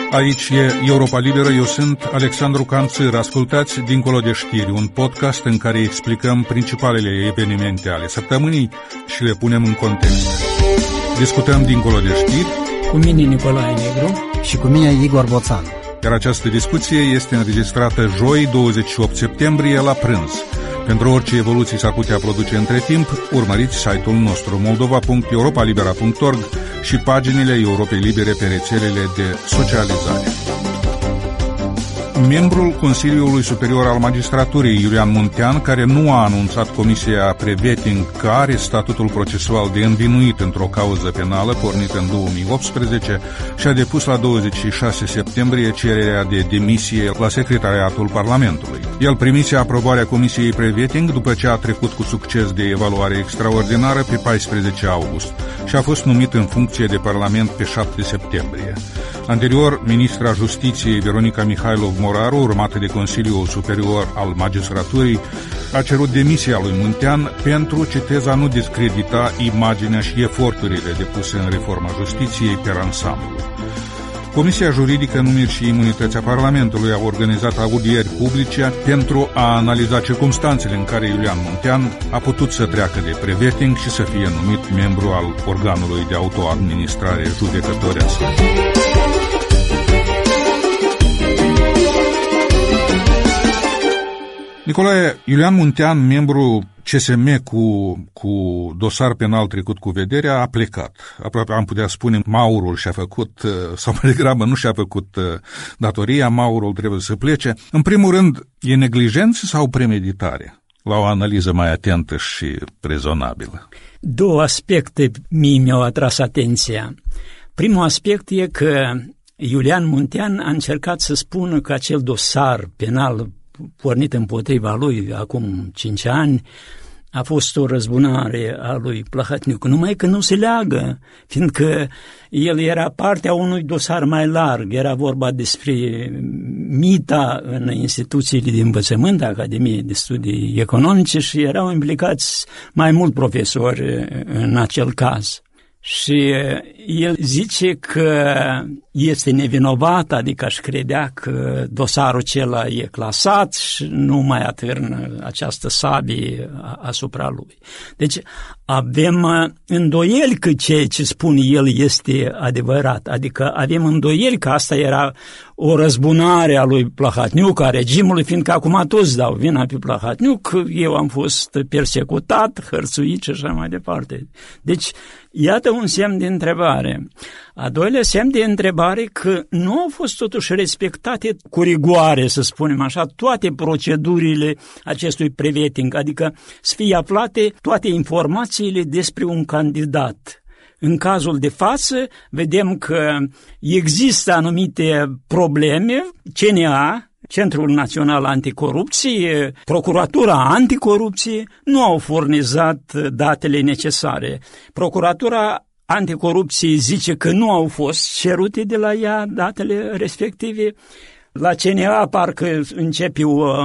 Aici e Europa Liberă, eu sunt Alexandru Canțir. Ascultați Dincolo de știri, un podcast în care explicăm principalele evenimente ale săptămânii și le punem în context. Discutăm Dincolo de știri cu mine Nicolae Negru și cu mine Igor Boțan. Iar această discuție este înregistrată joi, 28 septembrie, la prânz. Pentru orice evoluții s-ar putea produce între timp, urmăriți site-ul nostru moldova.europalibera.org și paginile Europei Libere pe rețelele de socializare. Membrul Consiliului Superior al Magistraturii, Iulian Muntean, care nu a anunțat Comisia Pre-Vetting că are statutul procesual de învinuit într-o cauză penală pornită în 2018, și-a depus la 26 septembrie cererea de demisie la Secretariatul Parlamentului. El primise aprobarea Comisiei Pre-Vetting după ce a trecut cu succes de evaluare extraordinară pe 14 august și a fost numit în funcție de Parlament pe 7 septembrie. Anterior, ministra Justiției Veronica Mihailov-Moraru, urmată de Consiliul Superior al Magistraturii, a cerut demisia lui Muntean pentru, citez, a nu discredita imaginea și eforturile depuse în reforma justiției per ansamblu. Comisia Juridică, Numiri și Imunități a Parlamentului a organizat audieri publice pentru a analiza circumstanțele în care Iulian Muntean a putut să treacă de pre-vetting și să fie numit membru al organului de autoadministrare judecătorească. Nicolae, Iulian Muntean, membru CSM cu dosar penal trecut cu vederea, a plecat. Aproape am putea spune, Maurul și-a făcut, sau mai degrabă nu și-a făcut datoria, Maurul trebuie să plece. În primul rând, e neglijență sau premeditare? La o analiză mai atentă și rezonabilă. Două aspecte mi-au atras atenția. Primul aspect e că Iulian Muntean a încercat să spună că acel dosar penal pornit împotriva lui acum 5 ani a fost o răzbunare a lui Plahotniuc, numai că nu se leagă, fiindcă el era partea unui dosar mai larg, era vorba despre mita în instituțiile de învățământ, Academiei de Studii Economice, și erau implicați mai mulți profesori în acel caz. Și el zice că este nevinovat, adică aș credea că dosarul acela e clasat și nu mai atârnă această sabie asupra lui. Deci avem îndoieli că ceea ce spune el este adevărat, adică avem îndoieli că asta era o răzbunare a lui Plahotniuc, a regimului, fiindcă acum toți dau vina pe Plahotniuc, eu am fost persecutat, hărțuit și așa mai departe. Deci, iată un semn de întrebare. A doilea semn de întrebare că nu au fost totuși respectate cu rigoare, să spunem așa, toate procedurile acestui pre-vetting, adică să fie aflate toate informațiile despre un candidat. În cazul de față, vedem că există anumite probleme, CNA, Centrul Național Anticorupție, Procuratura Anticorupție, nu au furnizat datele necesare. Procuratura Anticorupție zice că nu au fost cerute de la ea datele respective. La CNA parcă începe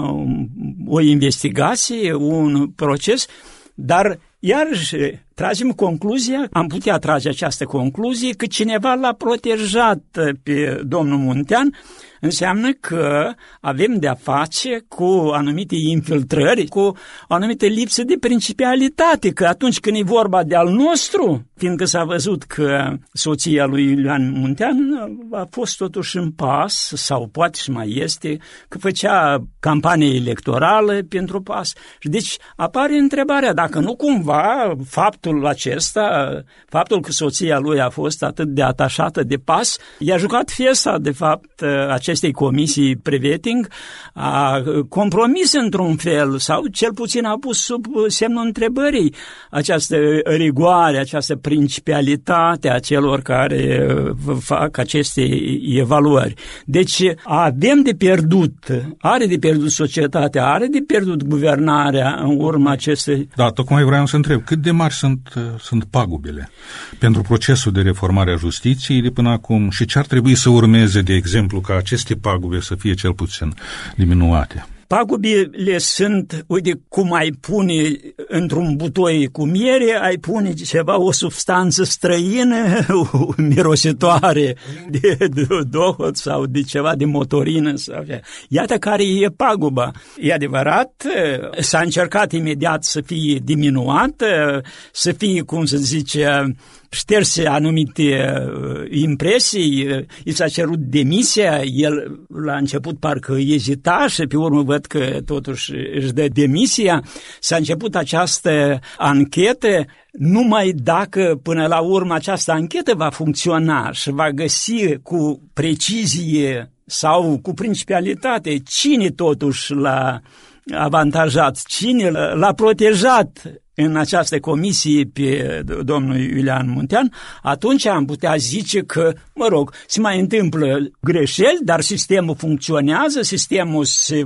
o investigație, un proces, dar iarăși tragem concluzia, am putea trage această concluzie, că cineva l-a protejat pe domnul Muntean. Înseamnă că avem de-a face cu anumite infiltrări, cu o anumită lipsă de principialitate, că atunci când e vorba de al nostru, fiindcă s-a văzut că soția lui Iulian Muntean a fost totuși în pas, sau poate și mai este, că făcea campanie electorală pentru pas. Deci apare întrebarea, dacă nu cumva faptul acesta, faptul că soția lui a fost atât de atașată de pas, i-a jucat fiesta, de fapt, acestei comisii pre-vetting, a compromis într-un fel, sau cel puțin a pus sub semnul întrebării această rigoare, această principialitate a celor care fac aceste evaluări. Deci avem de pierdut, are de pierdut societatea, are de pierdut guvernarea în urma acestei... Da, tocmai vreau să întreb, cât de mari sunt pagubele pentru procesul de reformare a justiției de până acum și ce ar trebui să urmeze, de exemplu, ca aceste pagube să fie cel puțin diminuate? Pagubele sunt, uite, cum ai pune într-un butoi cu miere, ai pune ceva, o substanță străină, mirositoare de dohot sau de ceva de motorină. Sau... Iată care e paguba. E adevărat, s-a încercat imediat să fie diminuat, să fie, cum se zice, șterse anumite impresii, i s-a cerut demisia, el la început parcă ezita și pe urmă văd că totuși își dă demisia. S-a început această anchetă, numai dacă până la urmă această anchetă va funcționa și va găsi cu precizie sau cu principialitate cine totuși l-a avantajat, cine l-a protejat în această comisie pe domnul Iulian Muntean, atunci am putea zice că, mă rog, se mai întâmplă greșeli, dar sistemul funcționează, sistemul se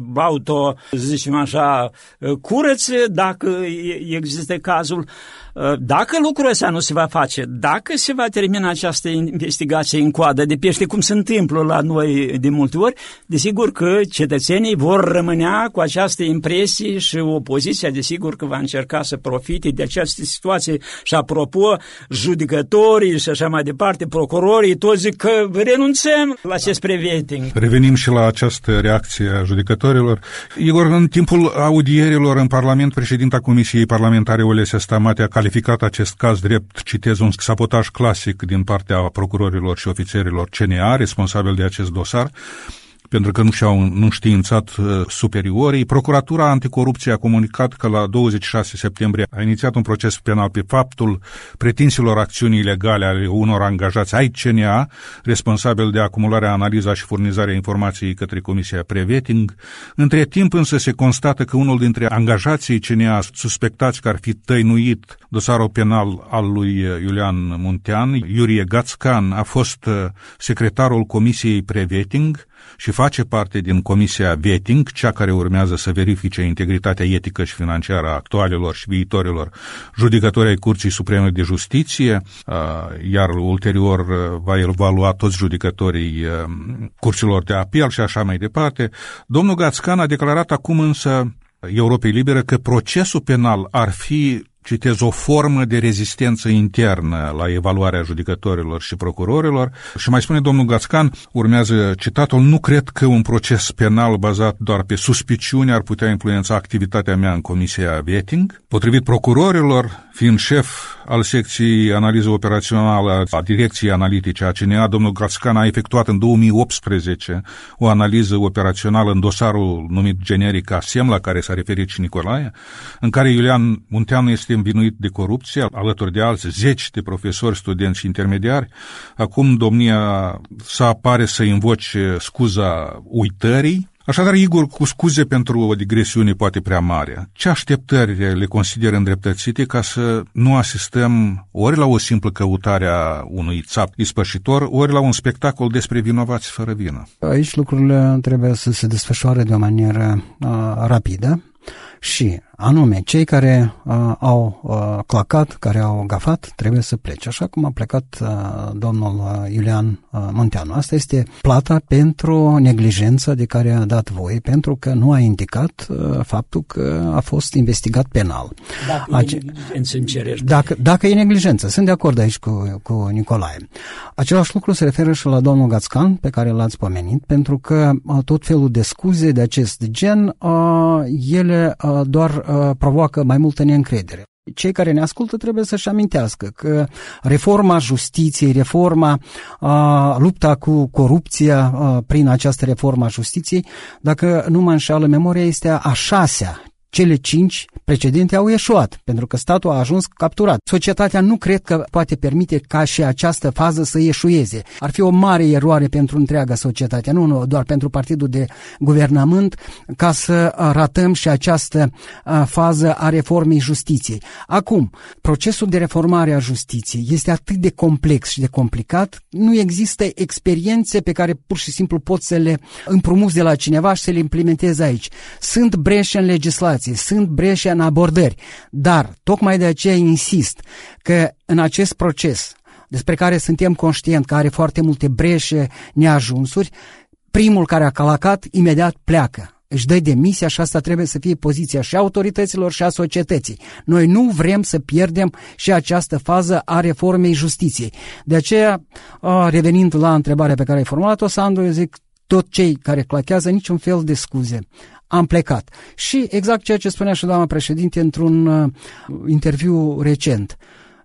zicem așa, curăță dacă există cazul. Dacă lucrul ăsta nu se va face, dacă se va termina această investigație în coadă de pește, cum se întâmplă la noi de multe ori, desigur că cetățenii vor rămânea cu această impresie și opoziția, desigur că va încerca să profite de această situație. Și apropo, judecătorii și așa mai departe, procurorii, toți zic că renunțăm la acest preveting. Revenim și la această reacție a judecătorilor. Igor, în timpul audierilor în Parlament, președinta Comisiei Parlamentare Olesia Stamate a calificat acest caz drept, citez, un sabotaj clasic din partea procurorilor și ofițerilor CNA, responsabil de acest dosar, pentru că nu și-au înștiințat superiorii. Procuratura Anticorupție a comunicat că la 26 septembrie a inițiat un proces penal pe faptul pretinselor acțiuni ilegale ale unor angajați ai CNA, responsabil de acumularea, analiza și furnizarea informației către Comisia Preveting. Între timp însă se constată că unul dintre angajații CNA suspectați că ar fi tăinuit dosarul penal al lui Iulian Muntean, Iurie Gațcan, a fost secretarul Comisiei Preveting și face parte din Comisia Vetting, cea care urmează să verifice integritatea etică și financiară a actualilor și viitorilor judecători ai Curții Supreme de Justiție, iar ulterior va evalua toți judecătorii curților de apel și așa mai departe. Domnul Gațcan a declarat acum însă Europei Libere că procesul penal ar fi, citez, o formă de rezistență internă la evaluarea judecătorilor și procurorilor. Și mai spune domnul Gațcan, urmează citatul, nu cred că un proces penal bazat doar pe suspiciuni ar putea influența activitatea mea în Comisia Vetting. Potrivit procurorilor, fiind șef al secției analiză operațională a Direcției Analitice a CNA, domnul Gațcan a efectuat în 2018 o analiză operațională în dosarul numit generic ASEM, la care s-a referit și Nicolae, în care Iulian Muntean este învinuit de corupție, alături de alți 10 de profesori, studenți și intermediari. Acum domnia sa pare să invoce scuza uitării. Așadar, Igor, cu scuze pentru o digresiune poate prea mare, ce așteptări le consider îndreptățite ca să nu asistăm ori la o simplă căutare a unui țap ispășitor, ori la un spectacol despre vinovați fără vină? Aici lucrurile trebuie să se desfășoare de o manieră rapidă și anume, cei care au clacat, care au gafat, trebuie să plece, așa cum a plecat domnul Iulian Munteanu. Asta este plata pentru neglijența de care a dat voie, pentru că nu a indicat faptul că a fost investigat penal. Dacă e neglijență, sunt de acord aici cu Nicolae. Același lucru se referă și la domnul Gațcan, pe care l-ați pomenit, pentru că tot felul de scuze de acest gen, ele doar provoacă mai multă neîncredere. Cei care ne ascultă trebuie să-și amintească că reforma justiției, lupta cu corupția prin această reformă a justiției, dacă nu mă înșală memoria, este a 6-a. Cele 5 precedente au eșuat, pentru că statul a ajuns capturat. Societatea nu cred că poate permite ca și această fază să eșueze. Ar fi o mare eroare pentru întreaga societate, nu doar pentru partidul de guvernământ, ca să ratăm și această fază a reformei justiției. Acum, procesul de reformare a justiției este atât de complex și de complicat, nu există experiențe pe care pur și simplu poți să le împrumuți de la cineva și să le implementezi aici. Sunt breșe în legislație, sunt breșe în abordări, dar tocmai de aceea insist că în acest proces, despre care suntem conștienți că are foarte multe breșe, neajunsuri, primul care a calacat imediat pleacă. își dă demisia și asta trebuie să fie poziția și a autorităților și a societății. Noi nu vrem să pierdem și această fază a reformei justiției. De aceea, revenind la întrebarea pe care ai formulat-o, Sandu, eu zic, tot cei care clachează, niciun fel de scuze. Am plecat. Și exact ceea ce spunea și doamna președinte într-un interviu recent.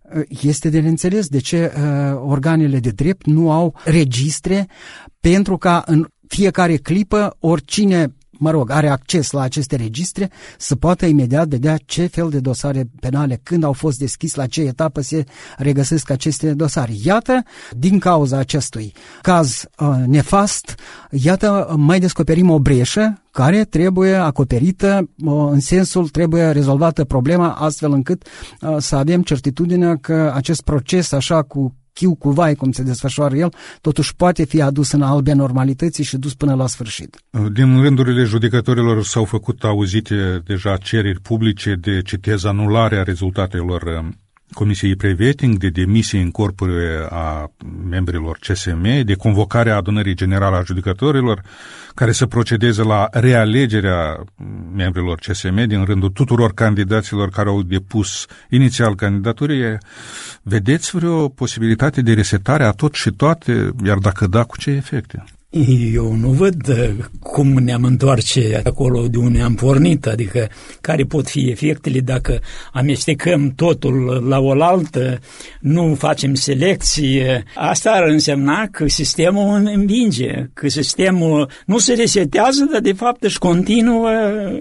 Este de neînțeles de ce organele de drept nu au registre pentru ca în fiecare clipă oricine are acces la aceste registre, să poată imediat vedea ce fel de dosare penale, când au fost deschis, la ce etapă se regăsesc aceste dosare. Iată, din cauza acestui caz nefast, iată, mai descoperim o breșă care trebuie acoperită, în sensul trebuie rezolvată problema astfel încât să avem certitudinea că acest proces, așa cu chiu cu vai, cum se desfășoară el, totuși poate fi adus în albia normalității și dus până la sfârșit. Din rândurile judecătorilor s-au făcut auzite deja cereri publice de, citez, anularea rezultatelor Comisiei Pre-Vetting, de demisie în corpore a membrilor CSM, de convocarea adunării generale a judecătorilor, care să procedeze la realegerea membrilor CSM din rândul tuturor candidaților care au depus inițial candidaturile. Vedeți vreo posibilitate de resetare a tot și toate, iar dacă da, cu ce efecte? Eu nu văd cum ne-am întoarce acolo de unde am pornit, adică care pot fi efectele dacă amestecăm totul la oaltă, nu facem selecție. Asta ar însemna că sistemul învinge, că sistemul nu se resetează, dar de fapt își continuă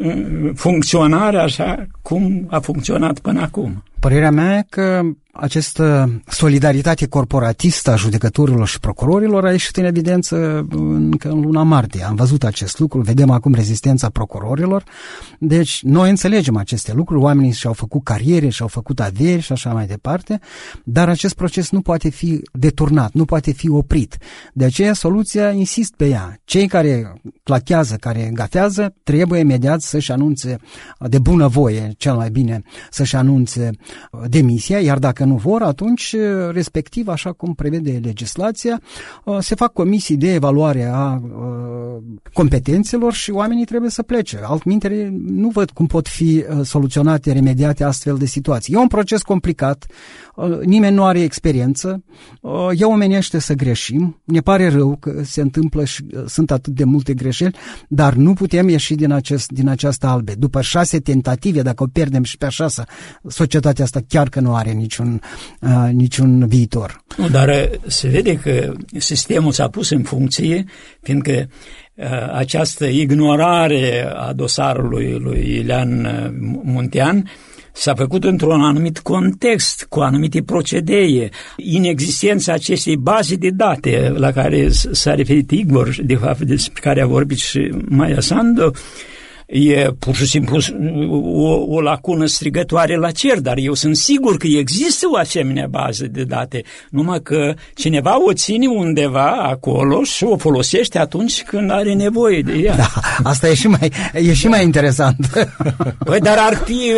funcționarea așa cum a funcționat până acum. Părerea mea e că această solidaritate corporatistă a judecătorilor și procurorilor a ieșit în evidență încă în luna martie. Am văzut acest lucru, vedem acum rezistența procurorilor. Deci noi înțelegem aceste lucruri, oamenii și-au făcut cariere, și-au făcut averi și așa mai departe, dar acest proces nu poate fi deturnat, nu poate fi oprit. De aceea soluția, insist pe ea. Cei care clachează, care gafează, trebuie imediat să-și anunțe de bunăvoie, cel mai bine să-și anunțe demisia, iar dacă nu vor, atunci, respectiv, așa cum prevede legislația, se fac comisii de evaluare a competențelor și oamenii trebuie să plece. Altminteri, nu văd cum pot fi soluționate, remediate astfel de situații. E un proces complicat, nimeni nu are experiență, e omenește să greșim, ne pare rău că se întâmplă și sunt atât de multe greșeli, dar nu putem ieși din această albe. După 6 tentative, dacă o pierdem și pe a 6-a, societatea asta chiar că nu are niciun viitor. Nu, dar se vede că sistemul s-a pus în funcție, fiindcă această ignorare a dosarului lui Iulian Muntean s-a făcut într-un anumit context, cu anumite procedee. Inexistența acestei baze de date la care s-a referit Igor, de fapt despre care a vorbit și Maia Sandu, e pur și simplu o lacună strigătoare la cer, dar eu sunt sigur că există o asemenea bază de date, numai că cineva o ține undeva acolo și o folosește atunci când are nevoie de ea. Da, asta e și mai interesant. Păi, dar ar fi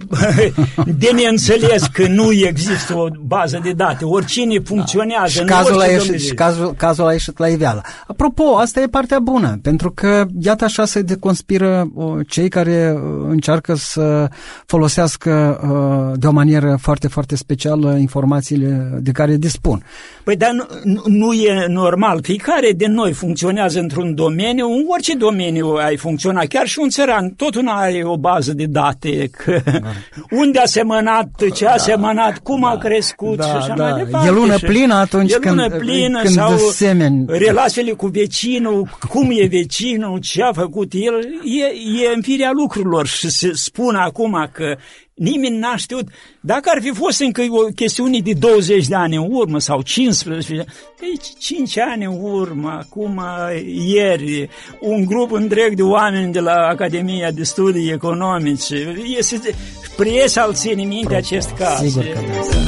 de neînțeles că nu există o bază de date, oricine funcționează. Da. Și cazul a ieșit la iveală. Apropo, asta e partea bună, pentru că iată așa se deconspiră cei care încearcă să folosească de o manieră foarte, foarte specială informațiile de care dispun. Păi, dar nu e normal. Fiecare de noi funcționează într-un domeniu, în orice domeniu ai funcționat, chiar și un țăran, tot una are o bază de date, că unde a semănat, ce a semănat, cum a crescut și așa mai departe. E lună plină atunci când sau semeni. Relațiile cu vecinul, cum e vecinul, ce a făcut el, e în firea lucrurilor și se spune acum că nimeni n-a știut. Dacă ar fi fost încă o chestiune de 20 de ani în urmă sau 15, deci 5 ani în urmă, acum ieri, un grup întreg de oameni de la Academia de Studii Economice, presa îl ține minte acest caz. Sigur că da.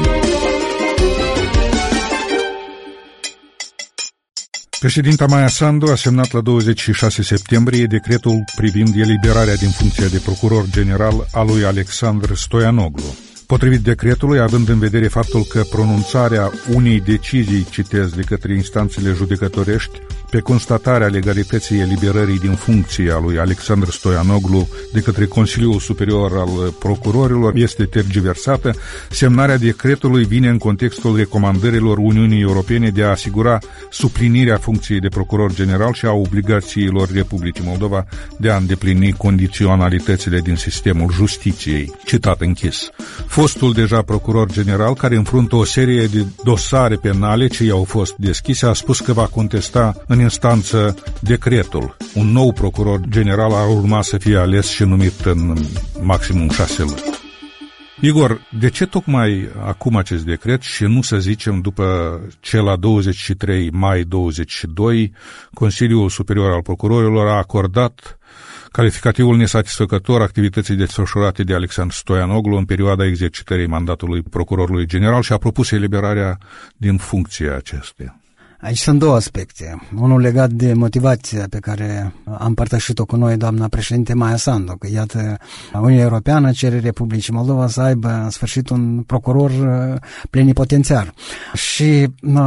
Președinta Maia Sandu a semnat la 26 septembrie decretul privind eliberarea din funcția de procuror general a lui Alexandru Stoianoglu. Potrivit decretului, având în vedere faptul că pronunțarea unei decizii, citez, de către instanțele judecătorești, pe constatarea legalității eliberării din funcție a lui Alexandru Stoianoglu de către Consiliul Superior al Procurorilor este tergiversată, semnarea decretului vine în contextul recomandărilor Uniunii Europene de a asigura suplinirea funcției de procuror general și a obligațiilor Republicii Moldova de a îndeplini condiționalitățile din sistemul justiției. Citat închis. Fostul deja procuror general, care înfruntă o serie de dosare penale ce i-au fost deschise, a spus că va contesta în instanță decretul. Un nou procuror general ar urma să fie ales și numit în maximum 6 luni. Igor, de ce tocmai acum acest decret și nu, să zicem, după ce la 23 mai 22 Consiliul Superior al Procurorilor a acordat calificativul nesatisfăcător activității desfășurate de Alexandru Stoianoglu în perioada exercitării mandatului procurorului general și a propus eliberarea din funcție acesteia? Aici sunt două aspecte. Unul legat de motivația pe care a împărtășit-o cu noi doamna președinte Maia Sandu, că iată, Uniunea Europeană cere Republicii Moldova să aibă în sfârșit un procuror plenipotențiar. Și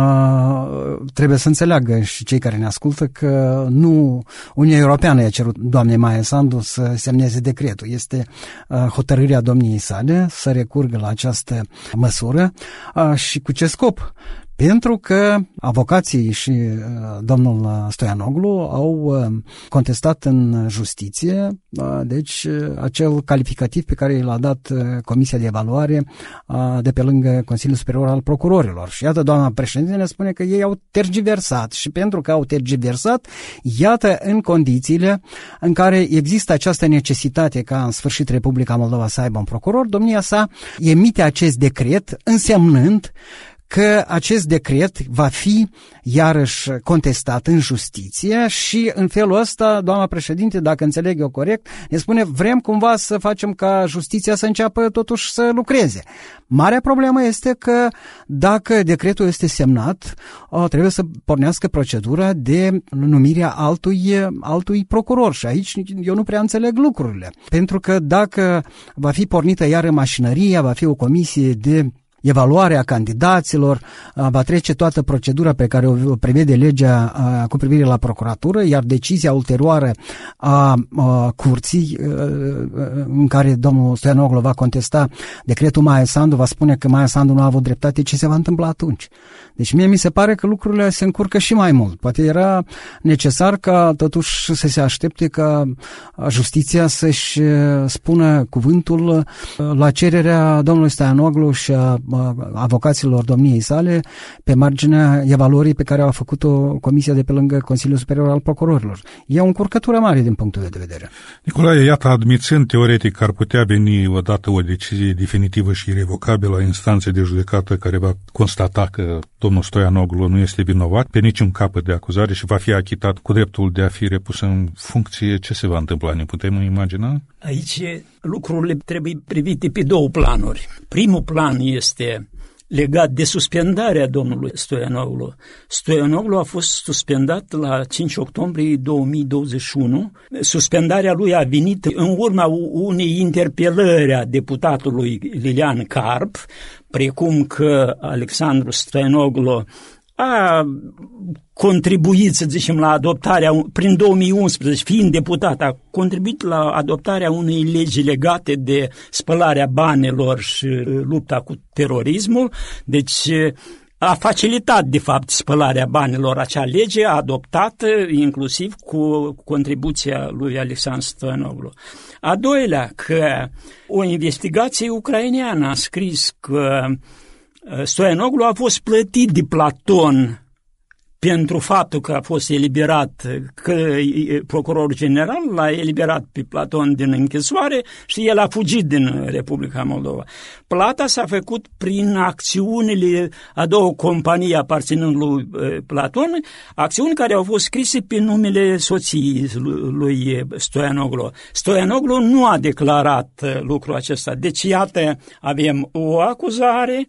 trebuie să înțeleagă și cei care ne ascultă că nu Uniunea Europeană i-a cerut doamnei Maia Sandu să semneze decretul. Este hotărârea domniei sale să recurgă la această măsură și cu ce scop? Pentru că avocații și domnul Stoianoglu au contestat în justiție, deci acel calificativ pe care l-a dat Comisia de Evaluare de pe lângă Consiliul Superior al Procurorilor. Și iată, doamna președinte ne spune că ei au tergiversat și pentru că au tergiversat, iată, în condițiile în care există această necesitate ca în sfârșit Republica Moldova să aibă un procuror, domnia sa emite acest decret însemnând că acest decret va fi iarăși contestat în justiție și în felul ăsta, doamna președinte, dacă înțeleg eu corect, ne spune vrem cumva să facem ca justiția să înceapă totuși să lucreze. Marea problemă este că dacă decretul este semnat, trebuie să pornească procedura de numirea altui procuror și aici eu nu prea înțeleg lucrurile. Pentru că dacă va fi pornită iară mașinăria, va fi o comisie de evaluarea candidaților, va trece toată procedura pe care o prevede legea cu privire la procuratură, iar decizia ulterioară a curții în care domnul Stoianoglu va contesta decretul Maia Sandu, va spune că Maia Sandu nu a avut dreptate, ce se va întâmpla atunci? Deci mie mi se pare că lucrurile se încurcă și mai mult. Poate era necesar ca totuși să se aștepte ca justiția să-și spună cuvântul la cererea domnului Stoianoglu și a avocaților domniei sale pe marginea evaluării pe care a făcut-o Comisia de pe lângă Consiliul Superior al Procurorilor. E o încurcătură mare din punctul de vedere. Nicolae, iată, admițând teoretic că ar putea veni odată o decizie definitivă și irrevocabilă a instanței de judecată care va constata că domnul Stoianoglu nu este vinovat pe niciun capăt de acuzare și va fi achitat cu dreptul de a fi repus în funcție, ce se va întâmpla? Ne putem imagina? Aici lucrurile trebuie privite pe două planuri. Primul plan este legat de suspendarea domnului Stoianoglu. Stoianoglu a fost suspendat la 5 octombrie 2021. Suspendarea lui a venit în urma unei interpelări a deputatului Lilian Carp, precum că Alexandru Stoianoglu a contribuit, să zicem, la adoptarea, prin 2011, fiind deputat, a contribuit la adoptarea unei legi legate de spălarea banilor și lupta cu terorismul, deci a facilitat, de fapt, spălarea banilor. Acea lege adoptată, inclusiv cu contribuția lui Alexandru Stoianoglu. A doilea, că o investigație ucraineană a scris că Stoianoglu a fost plătit de Platon pentru faptul că a fost eliberat, că procurorul general l-a eliberat pe Platon din închisoare și el a fugit din Republica Moldova. Plata s-a făcut prin acțiunile a două companii aparținând lui Platon, acțiuni care au fost scrise pe numele soției lui Stoianoglu. Stoianoglu nu a declarat lucrul acesta. Deci, iată, avem o acuzare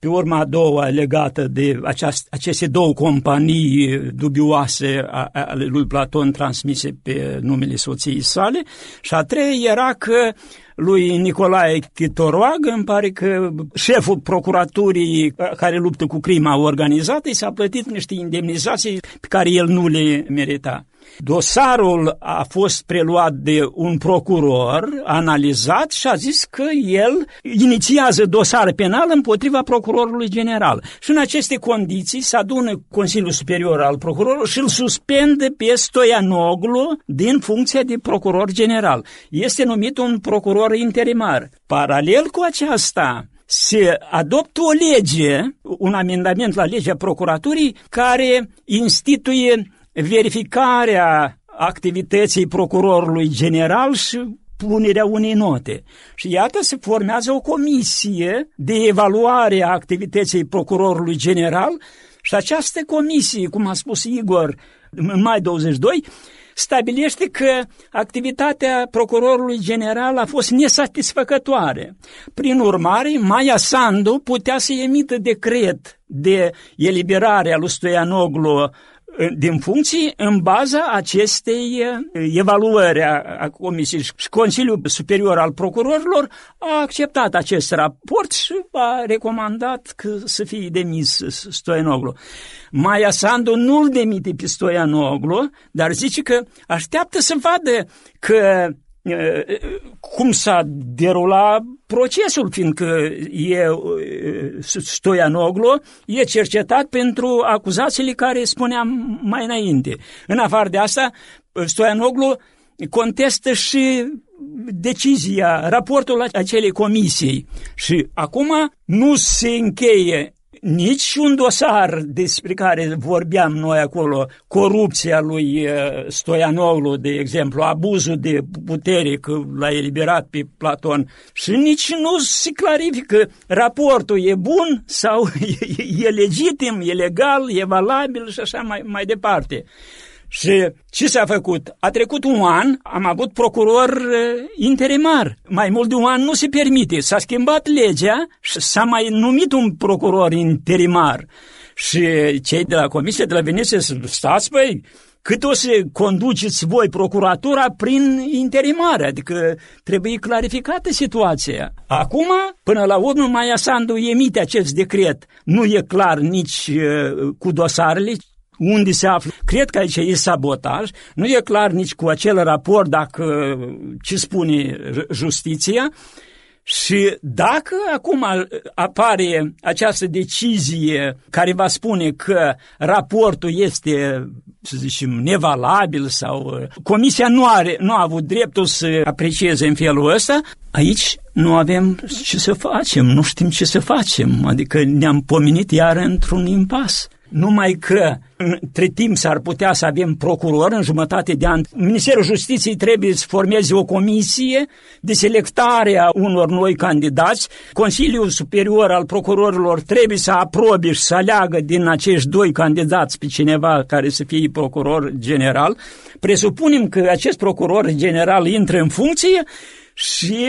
pe urma a doua legată de aceste două companii dubioase ale lui Platon transmise pe numele soției sale, și a treia era că lui Nicolae Chitoroag, îmi pare că șeful procuraturii care luptă cu crima organizată i s-a plătit niște indemnizații pe care el nu le merita. Dosarul a fost preluat de un procuror, analizat și a zis că el inițiază dosar penal împotriva procurorului general. Și în aceste condiții se adună Consiliul Superior al Procurorului și îl suspendă pe Stoianoglu din funcția de procuror general. Este numit un procuror interimar. Paralel cu aceasta, se adoptă o lege, un amendament la legea procuraturii care instituie verificarea activității procurorului general și punerea unei note. Și iată, se formează o comisie de evaluare a activității procurorului general și această comisie, cum a spus Igor în mai 22, stabilește că activitatea procurorului general a fost nesatisfăcătoare. Prin urmare, Maia Sandu putea să emită decret de eliberare a lui Stoianoglu din funcții în baza acestei evaluări a comisiei. Și Consiliul Superior al Procurorilor a acceptat acest raport și a recomandat că să fie demis Stoianoglu. Maia Sandu nu-l demite pe Stoianoglu, dar zice că așteaptă să vadă că cum s-a derulat procesul, fiindcă Stoianoglu e cercetat pentru acuzațiile care spuneam mai înainte. În afară de asta, Stoianoglu contestă și decizia, raportul acelei comisii. Și acum nu se încheie nici un dosar despre care vorbeam noi acolo, corupția lui Stoianoglu, de exemplu, abuzul de putere, că l-a eliberat pe Platon, și nici nu se clarifică raportul e bun sau e legitim, e legal, e valabil și așa mai departe. Și ce s-a făcut? A trecut un an, am avut procuror interimar. Mai mult de un an nu se permite. S-a schimbat legea și s-a mai numit un procuror interimar. Și cei de la Comisie de la Veneția stați, băi, cât o să conduceți voi procuratura prin interimare, adică trebuie clarificată situația. Acum, până la urmă, Maia Sandu emite acest decret. Nu e clar nici cu dosarele, unde se află. Cred că aici e sabotaj. Nu e clar nici cu acel raport dacă ce spune justiția. Și dacă acum apare această decizie care va spune că raportul este, să zicem, nevalabil sau comisia nu a avut dreptul să aprecieze în felul ăsta, aici nu avem ce să facem, nu știm ce să facem, adică ne-am pomenit iar într-un impas. Numai că între timp s-ar putea să avem procuror în jumătate de an. Ministerul Justiției trebuie să formeze o comisie de selectare a unor noi candidați. Consiliul Superior al Procurorilor trebuie să aprobe și să aleagă din acești doi candidați pe cineva care să fie procuror general. Presupunem că acest procuror general intră în funcție și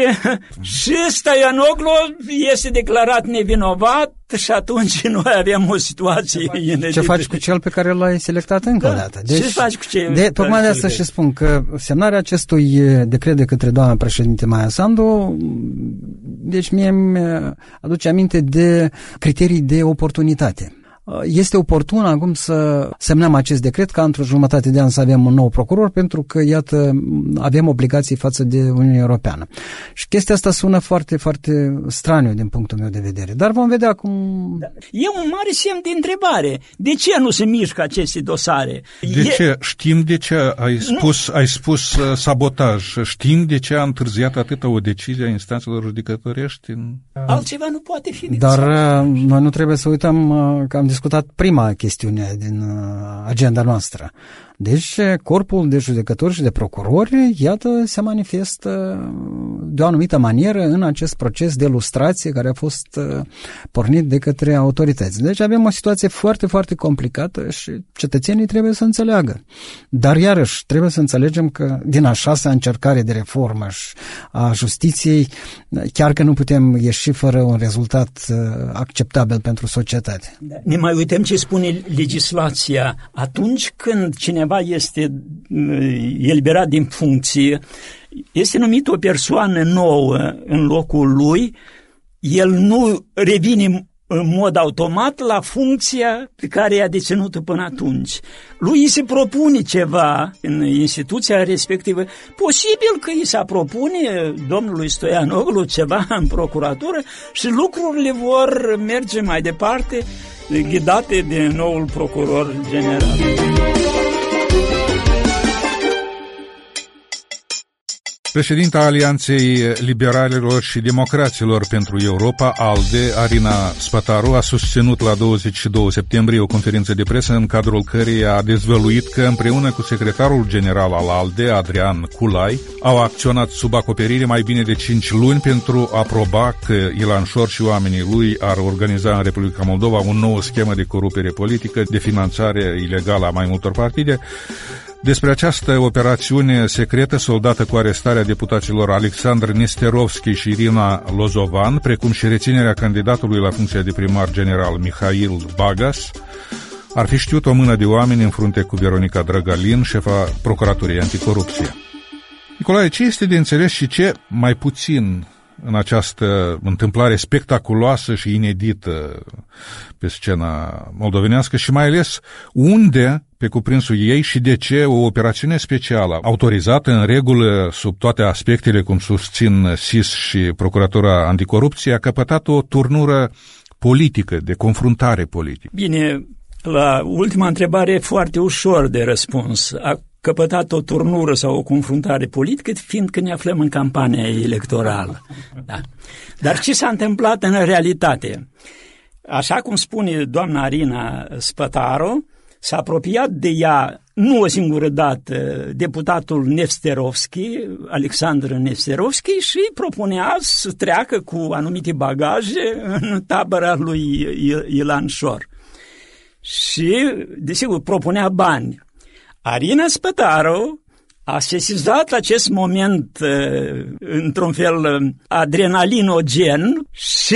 Stoianoglu este declarat nevinovat și atunci noi avem o situație inedită. Ce faci cu cel pe care l-ai selectat încă o dată? Deci, ce faci cu cel? Tocmai de asta și spun că semnarea acestui decret de către doamna președinte Maia Sandu, deci mie îmi aduce aminte de criterii de oportunitate. Este oportun acum să semnăm acest decret ca într-o jumătate de an să avem un nou procuror, pentru că, iată, avem obligații față de Uniunea Europeană. Și chestia asta sună foarte, foarte straniu din punctul meu de vedere. Dar vom vedea cum... Da. E un mare semn de întrebare. De ce nu se mișcă aceste dosare? Ce? Știm de ce ai spus sabotaj. Știm de ce a întârziat atâta o decizie a instanțelor judecătorești? Altceva nu poate fi. Dar noi nu trebuie să uităm că am discutat prima chestiune din agenda noastră. Deci corpul de judecători și de procurori, iată, se manifestă de o anumită manieră în acest proces de lustrație care a fost pornit de către autorități. Deci avem o situație foarte, foarte complicată și cetățenii trebuie să înțeleagă. Dar iarăși trebuie să înțelegem că din a 6-a încercare de reformă a justiției, chiar că nu putem ieși fără un rezultat acceptabil pentru societate. Ne mai uităm ce spune legislația. Atunci când cineva este eliberat din funcție, este numit o persoană nouă în locul lui, el nu revine în mod automat la funcția pe care i-a deținut-o până atunci. Lui îi se propune ceva în instituția respectivă, posibil că îi se propune domnului Stoianoglu ceva în procuratură și lucrurile vor merge mai departe, ghidate de noul procuror general. Președinta Alianței Liberalilor și Democraților pentru Europa, ALDE, Arina Spătaru, a susținut la 22 septembrie o conferință de presă în cadrul căreia a dezvăluit că împreună cu secretarul general al ALDE, Adrian Culai, au acționat sub acoperire mai bine de 5 luni pentru a proba că Ilan Șor și oamenii lui ar organiza în Republica Moldova o nouă schemă de corupere politică, de finanțare ilegală a mai multor partide. Despre această operațiune secretă soldată cu arestarea deputaților Alexandru Nesterovski și Irina Lozovan, precum și reținerea candidatului la funcția de primar general Mihail Bagas, ar fi știut o mână de oameni în frunte cu Veronica Drăgalin, șefa Procuraturii Anticorupție. Nicolae, ce este de înțeles și ce mai puțin în această întâmplare spectaculoasă și inedită pe scena moldovenească și mai ales unde, pe cuprinsul ei și de ce o operațiune specială, autorizată în regulă sub toate aspectele, cum susțin SIS și Procuratura Anticorupție, a căpătat o turnură politică, de confruntare politică? Bine, la ultima întrebare e foarte ușor de răspuns. A căpătat o turnură sau o confruntare politică, fiindcă ne aflăm în campania electorală. Da. Dar ce s-a întâmplat în realitate? Așa cum spune doamna Arina Spătaru, s-a apropiat de ea nu o singură dată deputatul Nesterovski, Alexandru Nesterovski, și propunea să treacă cu anumite bagaje în tabăra lui Ilan Șor. Și, desigur, propunea bani. Arina Spătaru a sesizat acest moment într-un fel adrenalinogen și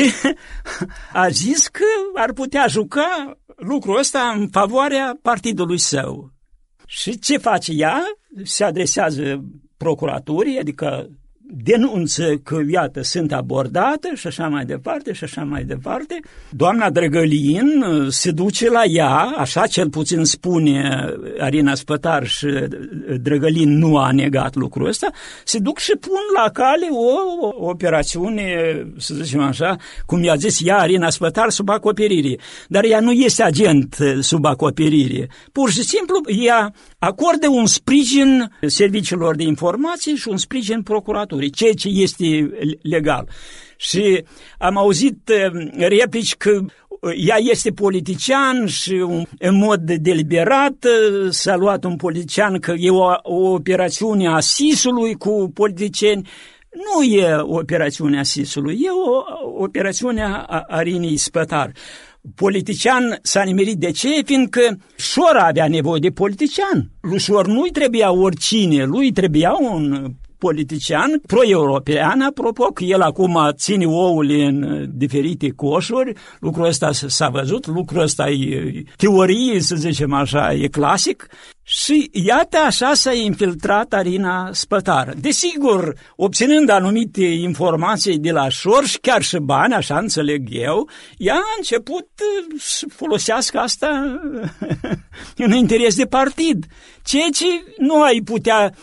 a zis că ar putea juca lucrul ăsta în favoarea partidului său. Și ce face ea? Se adresează procuraturii, adică denunță că, iată, sunt abordate și așa mai departe și așa mai departe. Doamna Drăgălin se duce la ea, așa cel puțin spune Arina Spătar, și Drăgălin nu a negat lucrul ăsta, se duc și pun la cale o operațiune, să zicem așa, cum i-a zis ea, Arina Spătar, sub acoperire. Dar ea nu este agent sub acoperire. Pur și simplu, ea acordă un sprijin serviciilor de informații și un sprijin procuraturii, ceea ce este legal. Și am auzit replici că ea este politician și în mod deliberat s-a luat un politician, că e o operațiune a SIS-ului cu politicieni. Nu e o operațiune a SIS-ului, e o operațiune a Arinei Spătar. Politician s-a nimerit. De ce? Fiindcă Șor avea nevoie de politician. Lui Șor nu-i trebuia oricine, lui trebuia un politician pro-european, apropo, că el acum ține ouăle în diferite coșuri, lucrul ăsta s-a văzut, lucrul ăsta e teorie, să zicem așa, e clasic. Și iată așa s-a infiltrat Arina Spătar. Desigur, obținând anumite informații de la Șor și chiar și bani, așa înțeleg eu, ea a început să folosească asta în interes de partid. Ceea ce nu ai putea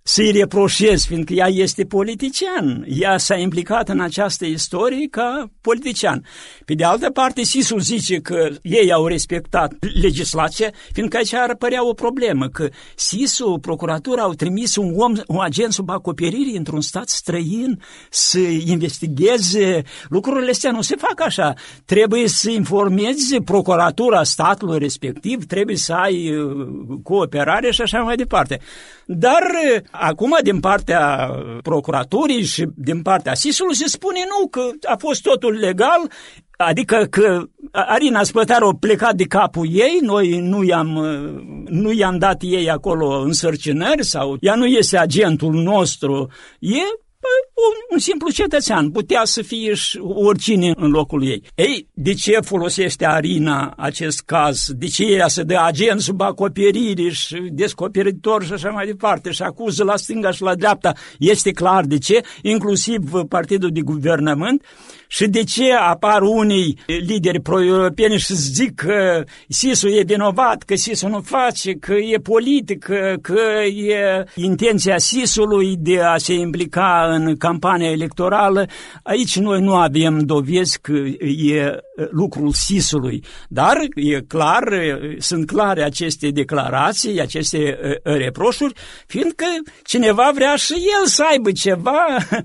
să-i reproșez, fiindcă ea este politician. Ea s-a implicat în această istorie ca politician. Pe de altă parte, SIS-ul zice că ei au respectat legislația, fiindcă aici ar apărea o problemă, că SIS-ul, procuratura, au trimis un agent sub acoperire într-un stat străin să investigheze. Lucrurile astea nu se fac așa. Trebuie să informezi procuratura statului respectiv, trebuie să ai cooperare și așa mai departe. Dar acum, din partea procuraturii și din partea SIS-ului, se spune nu, că a fost totul legal, adică că Arina Spătaru a plecat de capul ei, noi nu i-am dat ei acolo însărcinări sau ea nu este agentul nostru, e un simplu cetățean, putea să fie și oricine în locul ei. Ei, de ce folosește Arina acest caz? De ce ea se dă agent sub acoperire și descoperitor și așa mai departe și acuză la stânga și la dreapta? Este clar de ce, inclusiv partidul de guvernământ. Și de ce apar unii lideri pro-europeni și zic că SIS-ul e vinovat, că SIS-ul nu face, că e politică, că e intenția SIS-ului de a se implica în campania electorală? Aici noi nu avem dovezi că e lucrul SIS-ului, dar e clar, sunt clare aceste declarații, aceste reproșuri, fiindcă cineva vrea și el să aibă ceva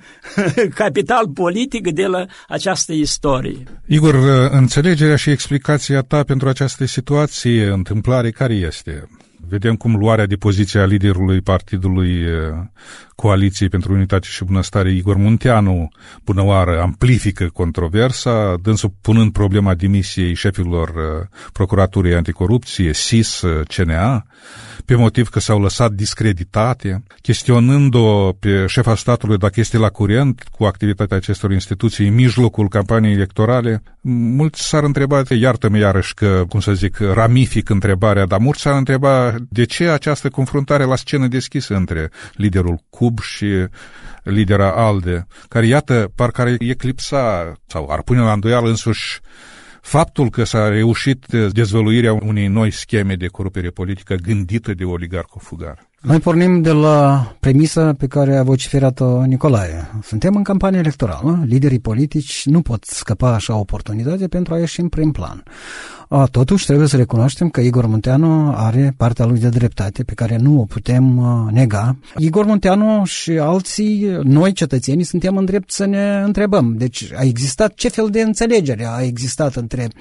capital politic de la această istorie. Igor, înțelegerea și explicația ta pentru această situație, întâmplare, care este? Vedem cum luarea de poziție a liderului Partidului Coaliției pentru Unitate și Bunăstare, Igor Munteanu, bună oară, amplifică controversa, dânsul punând problema demisiei șefilor Procuraturii Anticorupție, SIS, CNA, pe motiv că s-au lăsat discreditate, chestionând-o pe șefa statului dacă este la curent cu activitatea acestor instituții în mijlocul campaniei electorale. Mulți s-ar întreba, iartă-mă iarăși că, cum să zic, ramific întrebarea, dar mulți s-ar întreba de ce această confruntare la scenă deschisă între liderul CUB și lidera ALDE, care, iată, parcă ar eclipsa sau ar pune la îndoială însuși faptul că s-a reușit dezvăluirea unei noi scheme de corupere politică gândită de oligarhul fugar. Noi pornim de la premisa pe care a vociferat-o Nicolae. Suntem în campanie electorală, liderii politici nu pot scăpa așa oportunitate pentru a ieși în prim plan. Totuși, trebuie să recunoaștem că Igor Munteanu are partea lui de dreptate pe care nu o putem nega. Igor Munteanu și alții, noi cetățenii, suntem în drept să ne întrebăm. Deci a existat ce fel de înțelegere a existat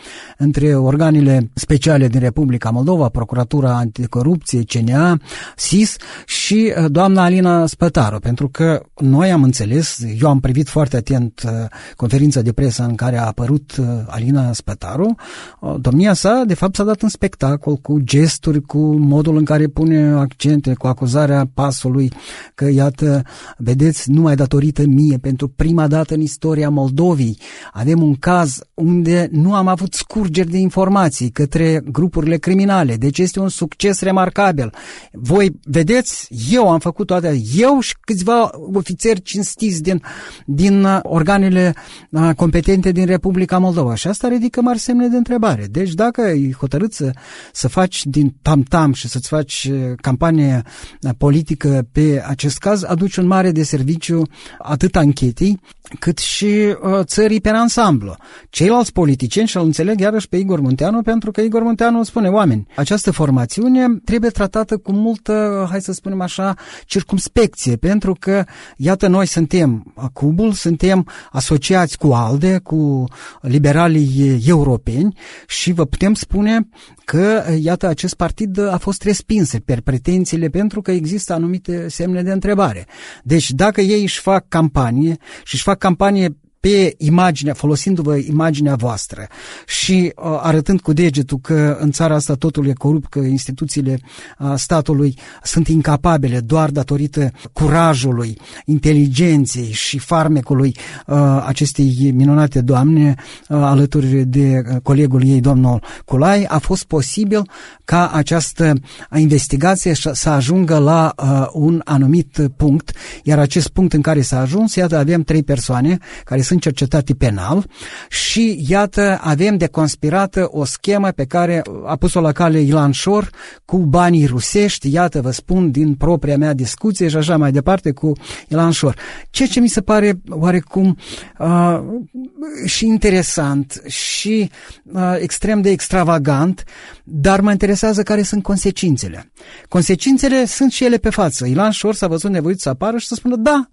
între organele speciale din Republica Moldova, Procuratura Anticorupție, CNA, SIS și doamna Alina Spătaru, pentru că noi am înțeles, eu am privit foarte atent conferința de presă în care a apărut Alina Spătaru, domnia sa, de fapt, s-a dat în spectacol cu gesturi, cu modul în care pune accente, cu acuzarea pasului că, iată, vedeți, numai datorită mie, pentru prima dată în istoria Moldovei, avem un caz unde nu am avut scurgeri de informații către grupurile criminale. Deci este un succes remarcabil. Voi vedeți, eu am făcut toate, eu și câțiva ofițeri cinstiți din organele competente din Republica Moldova. Și asta ridică mari semne de întrebare. Deci dacă e hotărât să faci din tam-tam și să-ți faci campanie politică pe acest caz, aduci un mare de serviciu atât anchetei cât și țării pe ansamblu. Ceilalți politicieni și-l înțeleg iarăși pe Igor Munteanu, pentru că Igor Munteanu spune, oameni, această formațiune trebuie tratată cu multă, hai să spunem așa, circumspecție, pentru că, iată, noi suntem CUB-ul, suntem asociați cu ALDE, cu liberalii europeni și vă putem spune că, iată, acest partid a fost respins per pretențiile pentru că există anumite semne de întrebare. Deci, dacă ei își fac campanie și își fac campanie pe imaginea, folosindu-vă imaginea voastră și arătând cu degetul că în țara asta totul e corupt, că instituțiile statului sunt incapabile doar datorită curajului, inteligenței și farmecului acestei minunate doamne alături de colegul ei, domnul Culai, a fost posibil ca această investigație să ajungă la un anumit punct, iar acest punct în care s-a ajuns, iată, avem 3 persoane care sunt sunt cercetate penal și iată avem de conspirată o schemă pe care a pus-o la cale Ilan Șor cu banii rusești, iată vă spun din propria mea discuție și așa mai departe cu Ilan Șor. Ceea ce mi se pare oarecum și interesant și extrem de extravagant, dar mă interesează care sunt consecințele. Consecințele sunt și ele pe față. Ilan Șor s-a văzut nevoit să apară și să spună da,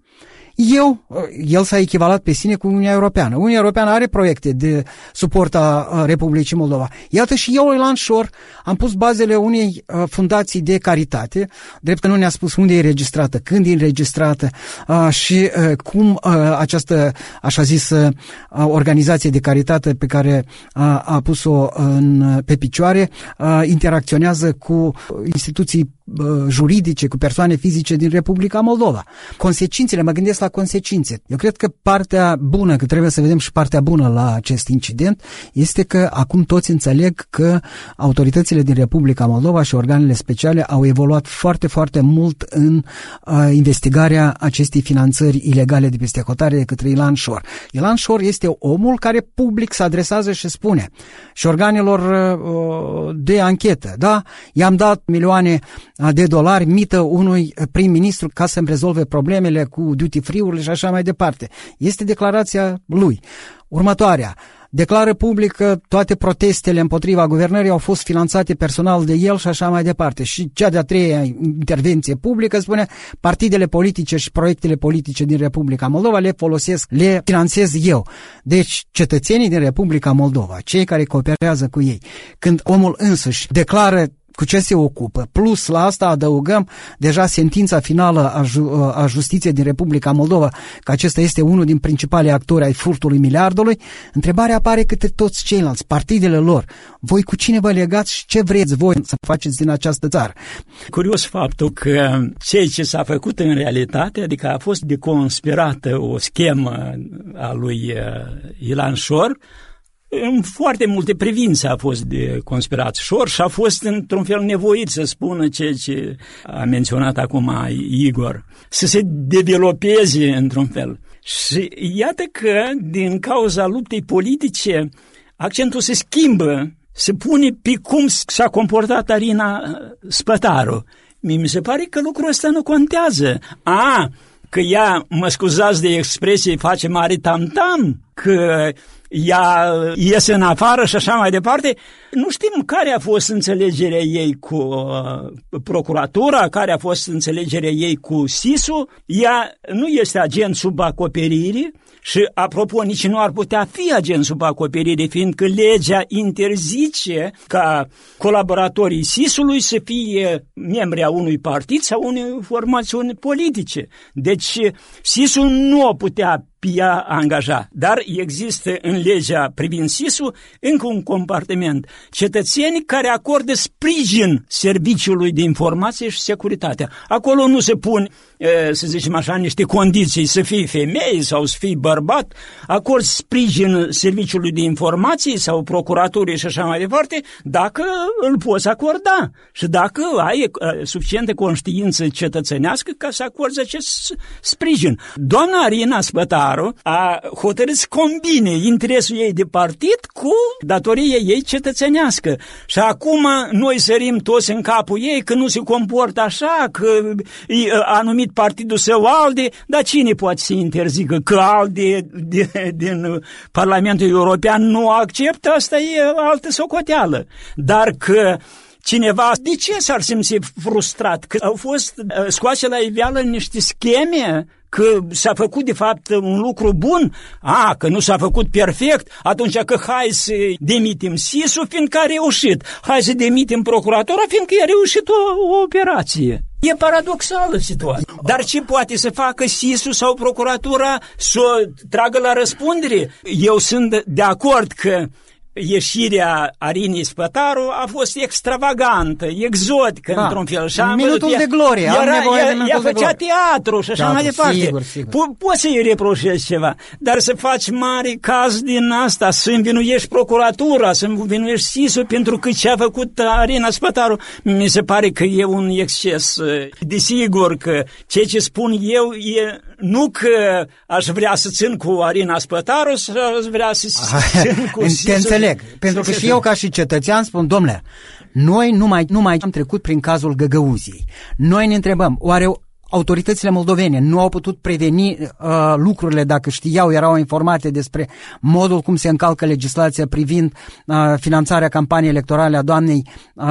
el s-a echivalat pe sine cu Uniunea Europeană. Uniunea Europeană are proiecte de suport a Republicii Moldova. Iată și eu, Ilan Șor, am pus bazele unei fundații de caritate, drept că nu ne-a spus unde e înregistrată, când e înregistrată și cum această, așa zisă, organizație de caritate pe care a pus-o pe picioare interacționează cu instituții juridice, cu persoane fizice din Republica Moldova. Consecințele, mă gândesc la consecințe. Eu cred că partea bună, că trebuie să vedem și partea bună la acest incident, este că acum toți înțeleg că autoritățile din Republica Moldova și organele speciale au evoluat foarte, foarte mult în investigarea acestei finanțări ilegale de peste hotare de către Ilan Șor. Ilan Șor este omul care public se adresează și spune și organelor de anchetă, da? I-am dat milioane de dolari mită unui prim-ministru ca să-mi rezolve problemele cu duty-free-urile și așa mai departe. Este declarația lui. Următoarea. Declară public că toate protestele împotriva guvernării au fost finanțate personal de el și așa mai departe. Și cea de-a treia intervenție publică spune partidele politice și proiectele politice din Republica Moldova le folosesc, le finanțez eu. Deci cetățenii din Republica Moldova, cei care cooperează cu ei, când omul însuși declară cu ce se ocupă, plus la asta adăugăm deja sentința finală a justiției din Republica Moldova, că acesta este unul din principalii actori ai furtului miliardului, întrebarea apare către toți ceilalți, partidele lor. Voi cu cine vă legați și ce vreți voi să faceți din această țară? Curios faptul că ceea ce s-a făcut în realitate, adică a fost deconspirată o schemă a lui Ilan Șor, în foarte multe privințe a fost de conspirat Șor și a fost într-un fel nevoit să spună ceea ce a menționat acum Igor, să se developeze într-un fel. Și iată că din cauza luptei politice accentul se schimbă, se pune pe cum s-a comportat Arina Spătaru. Mi se pare că lucrul ăsta nu contează. Că ea, mă scuzați de expresie, face mare tam-tam, că ea iese în afară și așa mai departe. Nu știm care a fost înțelegerea ei cu procuratura, care a fost înțelegerea ei cu SIS-ul. Ea nu este agent sub acoperire și, apropo, nici nu ar putea fi agent sub acoperire, fiindcă legea interzice ca colaboratorii SIS-ului să fie membri a unui partid sau unei formațiuni politice. Deci SIS-ul nu o putea ea angaja, dar există în legea privind SIS-ul încă un compartiment. Cetățenii care acordă sprijin serviciului de informație și securitate. Acolo nu se pun, să zicem așa, niște condiții să fii femeie sau să fii bărbat, acord sprijin serviciului de informații sau procuraturii și așa mai departe, dacă îl poți acorda și dacă ai suficientă conștiință cetățenească ca să acorzi acest sprijin. Doamna Arina Spătaru a hotărât să combine interesul ei de partid cu datoria ei cetățenească. Și acum noi sărim toți în capul ei că nu se comportă așa, că a numit partidul său ALDE, dar cine poate să interzică că ALDE din Parlamentul European nu acceptă? Asta e altă socoteală. Dar că cineva, de ce s-ar simți frustrat? Că au fost scoase la iveală niște scheme, că s-a făcut de fapt un lucru bun, că nu s-a făcut perfect, atunci că hai să demitim SIS-ul fiindcă a reușit, hai să demitim procuratura fiindcă a reușit o operație. E paradoxală situația. Dar ce poate să facă SIS-ul sau procuratura să o tragă la răspundere? Eu sunt de acord că ieșirea Arinei Spătaru a fost extravagantă, exotică, într-un fel. Minutul de glorie. Ea făcea teatru și așa mai departe. Sigur. Poți să-i reproșezi ceva, dar să faci mare caz din asta, să învinuiești procuratura, să învinuiești SIS-ul pentru că ce a făcut Arina Spătaru, mi se pare că e un exces. Desigur că ceea ce spun eu Nu că aș vrea să țin cu Arina Spătaru sau aș vrea să țin cu... Te înțeleg, pentru că și eu ca și cetățean spun, domnule, noi nu mai am trecut prin cazul Găgăuziei. Noi ne întrebăm, oare autoritățile moldovene nu au putut preveni lucrurile dacă știau, erau informate despre modul cum se încalcă legislația privind finanțarea campaniei electorale a doamnei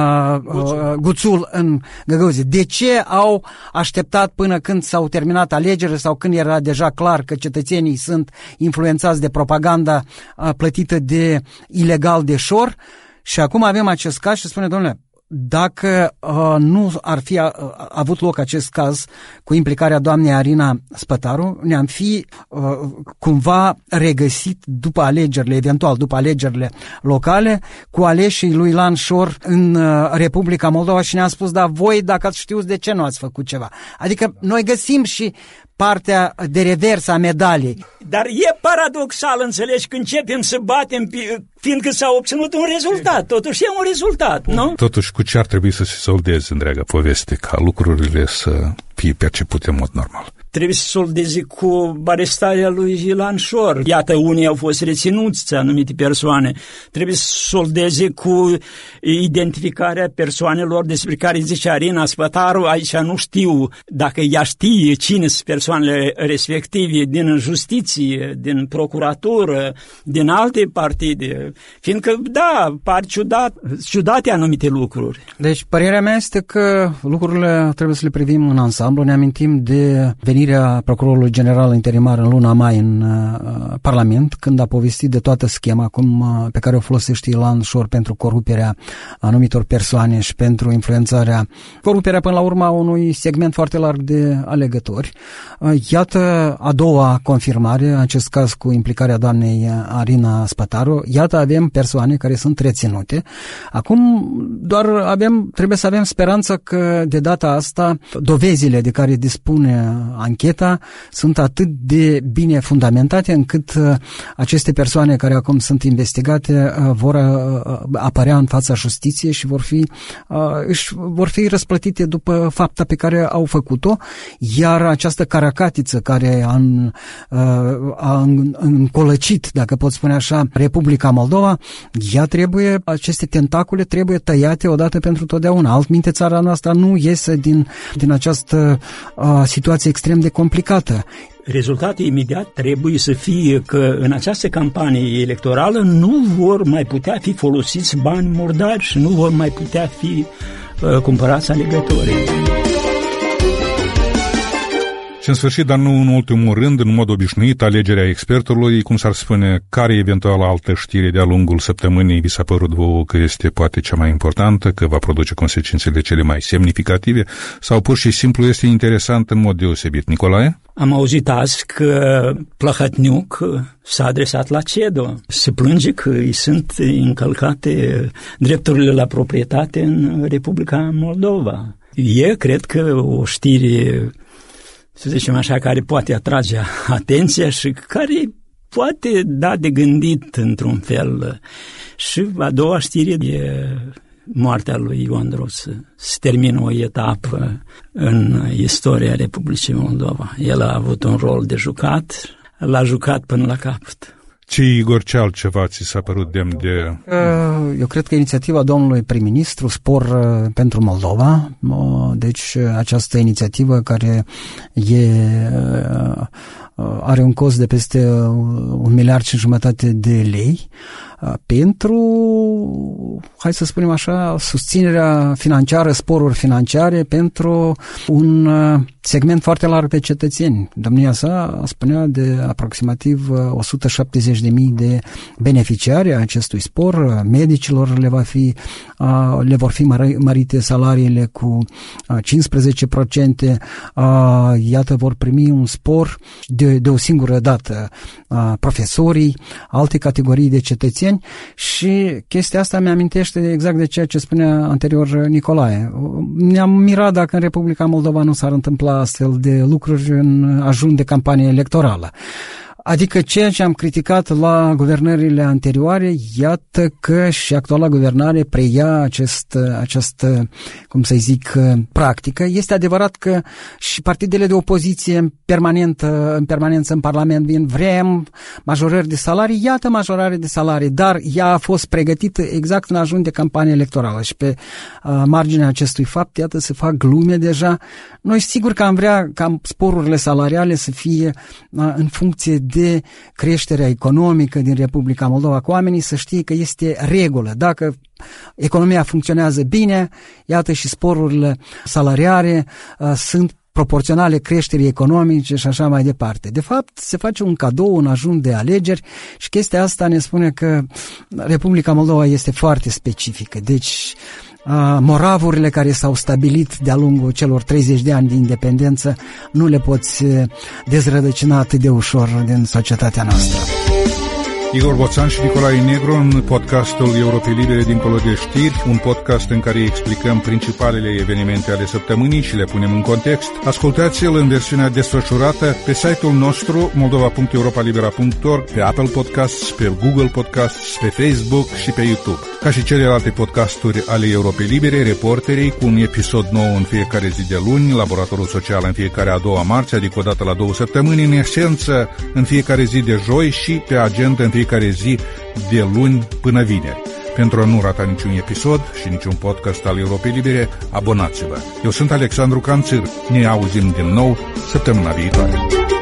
Guțul în Găgăuzie? De ce au așteptat până când s-au terminat alegerile sau când era deja clar că cetățenii sunt influențați de propaganda plătită de ilegal de șor? Și acum avem acest caz și spune, domnule, dacă nu ar fi avut loc acest caz cu implicarea doamnei Arina Spătaru, ne-am fi cumva regăsit după alegerile, eventual după alegerile locale, cu aleșii lui Ilan Șor în Republica Moldova și ne-am spus, da, voi dacă ați știut, de ce nu ați făcut ceva? Adică noi găsim și partea de revers a medaliei. Dar e paradoxal, înțelegi, când începem să batem, fiindcă s-a obținut un rezultat. Totuși e un rezultat, nu? Totuși, cu ce ar trebui să se soldeze întreaga poveste, ca lucrurile să fie percepute în mod normal? Trebuie să soldeze cu arestarea lui Ilan Șor. Iată, unii au fost reținuți, anumite persoane. Trebuie să soldeze cu identificarea persoanelor despre care zice Arina Spătaru. Aici nu știu dacă ea știe cine sunt persoanele respective din justiție, din procuratură, din alte partide. Fiindcă, da, par ciudate anumite lucruri. Deci, părerea mea este că lucrurile trebuie să le privim în ansamblu. Ne amintim de venirea procurorului general interimar în luna mai în Parlament, când a povestit de toată schema pe care o folosește Ilan Șor pentru coruperea anumitor persoane și pentru influențarea, coruperea până la urma unui segment foarte larg de alegători. Iată a doua confirmare, acest caz cu implicarea doamnei Arina Spătaru. Iată avem persoane care sunt reținute. Acum doar trebuie să avem speranță că de data asta dovezile de care dispune ancheta sunt atât de bine fundamentate încât aceste persoane care acum sunt investigate vor apărea în fața justiției și vor fi răsplătite după fapta pe care au făcut-o, iar această caracatiță care a încolăcit, dacă pot spune așa, Republica Moldova, aceste tentacule trebuie tăiate odată pentru totdeauna. Altminte, țara noastră nu iese din această situație extrem de complicată. Rezultatul imediat trebuie să fie că în această campanie electorală nu vor mai putea fi folosiți bani murdari și nu vor mai putea fi cumpărați alegătorii. Și în sfârșit, dar nu în ultimul rând, în mod obișnuit, alegerea expertului, cum s-ar spune, care eventual altă știre de-a lungul săptămânii vi s-a părut vouă că este poate cea mai importantă, că va produce consecințele cele mai semnificative, sau pur și simplu este interesant în mod deosebit? Nicolae? Am auzit azi că Plahătniuc s-a adresat la CEDO. Se plânge că îi sunt încălcate drepturile la proprietate în Republica Moldova. Cred că o știre, să zicem așa, care poate atrage atenția și care poate da de gândit într-un fel. Și a doua știre e moartea lui Ion Droță. Se termină o etapă în istoria Republicii Moldova. El a avut un rol de jucat, l-a jucat până la capăt. Igor, ce altceva ți s-a părut demn de... Eu cred că inițiativa domnului prim-ministru, Spor pentru Moldova, deci această inițiativă care are un cost de peste 1,5 miliarde de lei pentru, hai să spunem așa, susținerea financiară, sporuri financiare pentru un segment foarte larg de cetățeni. Domnia sa spunea de aproximativ 170.000 de beneficiari a acestui spor. Medicilor le vor fi mărite salariile cu 15%. Iată, vor primi un spor de o singură dată profesorii, alte categorii de cetățeni. Și chestia asta mi-amintește exact de ceea ce spunea anterior Nicolae. Ne-am mirat dacă în Republica Moldova nu s-ar întâmpla astfel de lucruri în ajun de campanie electorală. Adică ceea ce am criticat la guvernările anterioare, iată că și actuala guvernare preia această, cum să zic, practică. Este adevărat că și partidele de opoziție în permanență în Parlament vrem majorări de salarii, iată majorare de salarii, dar ea a fost pregătită exact în ajun de campanie electorală și pe marginea acestui fapt, iată, se fac glume deja. Noi sigur că am vrea ca sporurile salariale să fie în funcție de creșterea economică din Republica Moldova, cu oamenii să știe că este regulă. Dacă economia funcționează bine, iată și sporurile salariale sunt proporționale creșterii economice și așa mai departe. De fapt, se face un cadou în ajun de alegeri și chestia asta ne spune că Republica Moldova este foarte specifică. Deci, moravurile care s-au stabilit de-a lungul celor 30 de ani de independență nu le poți dezrădăcina atât de ușor din societatea noastră. Igor Boțan și Nicolae Negru în podcastul Europei Libere dincolo de știri, un podcast în care explicăm principalele evenimente ale săptămânii și le punem în context. Ascultați-l în versiunea desfășurată pe site-ul nostru moldova.europalibera.org, pe Apple Podcasts, pe Google Podcasts, pe Facebook și pe YouTube. Ca și celelalte podcasturi ale Europei Libere, Reporterii, cu un episod nou în fiecare zi de luni, Laboratorul Social în fiecare a doua marți, adică o dată la 2 săptămâni, în esență în fiecare zi de joi și pe agenda în fiecare zi de luni până vineri. Pentru a nu rata niciun episod și niciun podcast al Europei Libere, abonați-vă. Eu sunt Alexandru Canțir. Ne auzim din nou săptămâna viitoare.